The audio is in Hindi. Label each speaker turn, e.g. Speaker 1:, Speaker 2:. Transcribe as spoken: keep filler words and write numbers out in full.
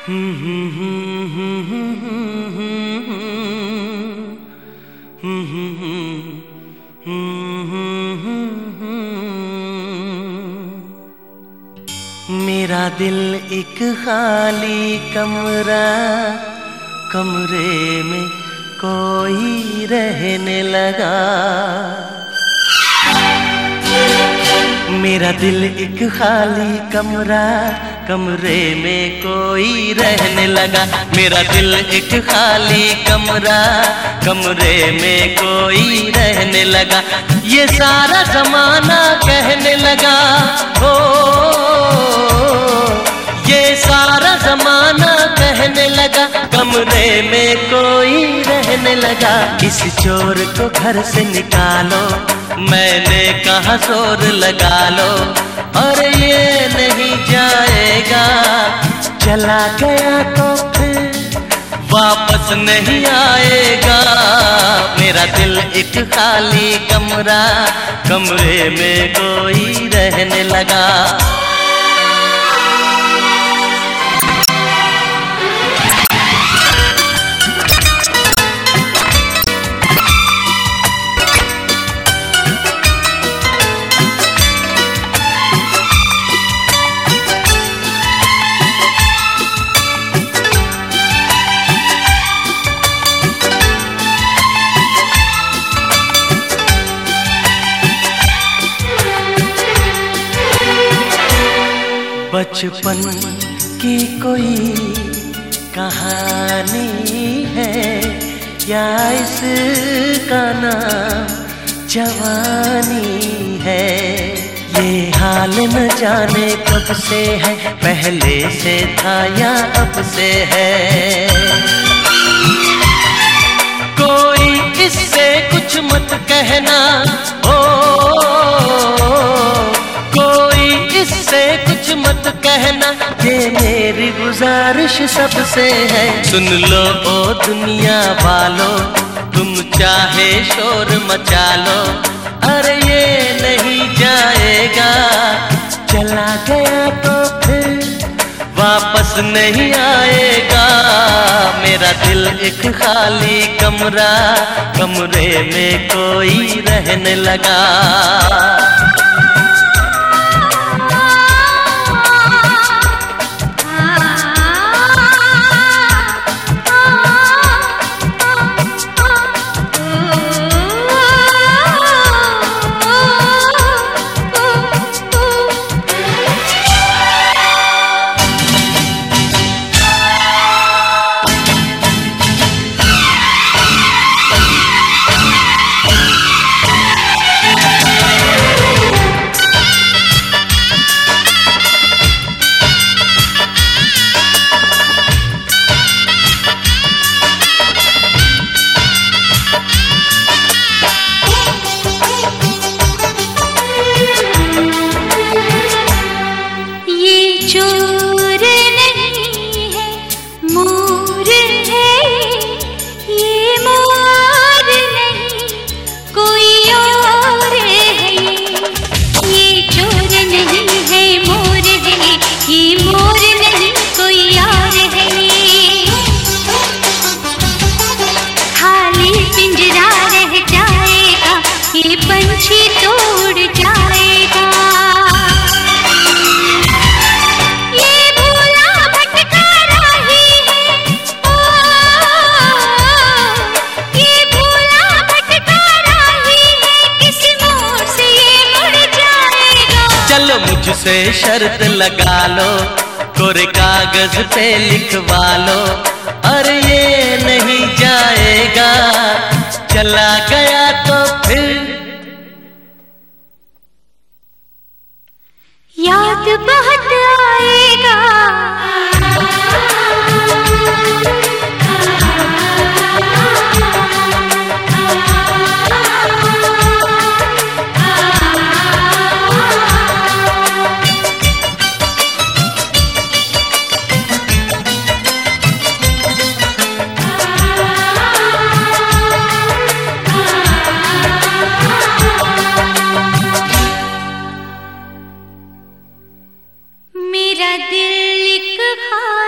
Speaker 1: मेरा दिल एक खाली कमरा, कमरे में कोई रहने लगा। मेरा दिल एक खाली कमरा, कमरे में कोई रहने लगा। मेरा दिल एक खाली कमरा, कमरे में कोई रहने लगा। ये सारा जमाना कहने लगा, हो ये सारा जमाना कहने लगा, कमरे में कोई रहने लगा। इस चोर को घर से निकालो, मैंने कहा जोर लगा लो, और ये नहीं जाएगा। चला गया तो फिर वापस नहीं आएगा। मेरा दिल एक खाली कमरा, कमरे में कोई रहने लगा। बचपन की कोई कहानी है, या इसका नाम जवानी है। ये हाल न जाने कब से है, पहले से था या अब से है। कोई इससे कुछ मत कहना, ओ कोई इससे कुछ मत कहना, ये मेरी गुजारिश सबसे है। सुन लो ओ दुनिया वालों, तुम चाहे शोर मचा लो, अरे ये नहीं जाएगा। चला गया तो फिर वापस नहीं आएगा। मेरा दिल एक खाली कमरा, कमरे में कोई रहने लगा। मुझसे शर्त लगा लो, कोरे कागज पे लिखवा लो, और ये नहीं जाएगा। चला गया तो फिर
Speaker 2: याद बहुत आएगा। मेरा दिल एक